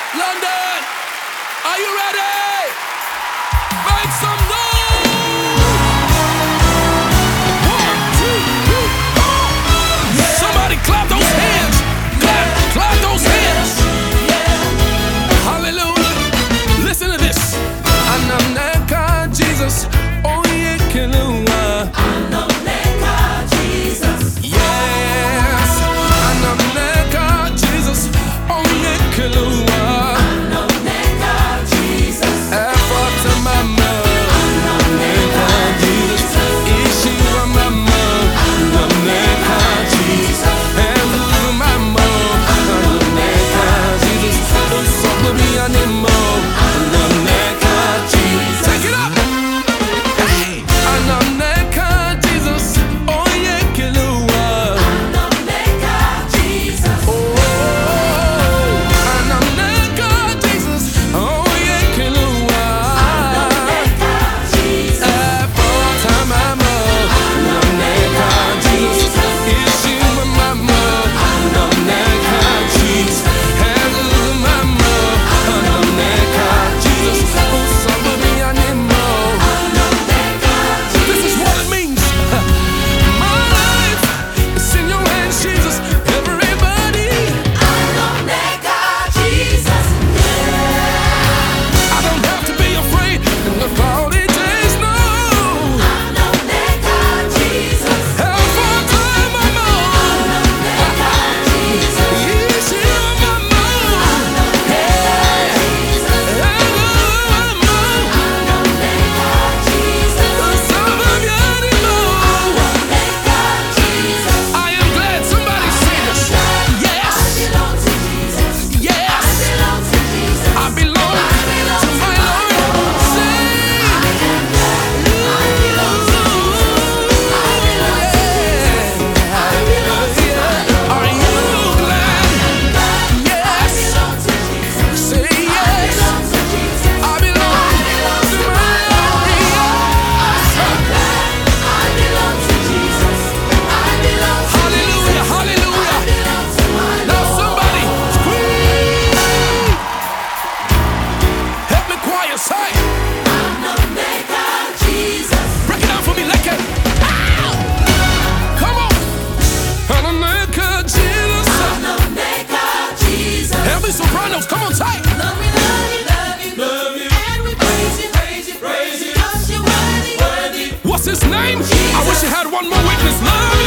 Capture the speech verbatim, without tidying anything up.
London, are you ready? Make some noise! One, two, three, four. Yeah. Somebody clap those yeah. hands. Clap, yeah. clap those hands. Yeah. Hallelujah. Listen to this. Anamneka Jesus, oh yeah, Kilua. Anamneka Jesus. Yes. Anamneka Jesus, oh yeah, Kilua. Sopranos, come on, tight. Love you, love you, love you, love you, and we praise you, praise you, praise you, 'cause you're worthy, worthy. What's his name? Jesus. I wish you had one more witness. Love.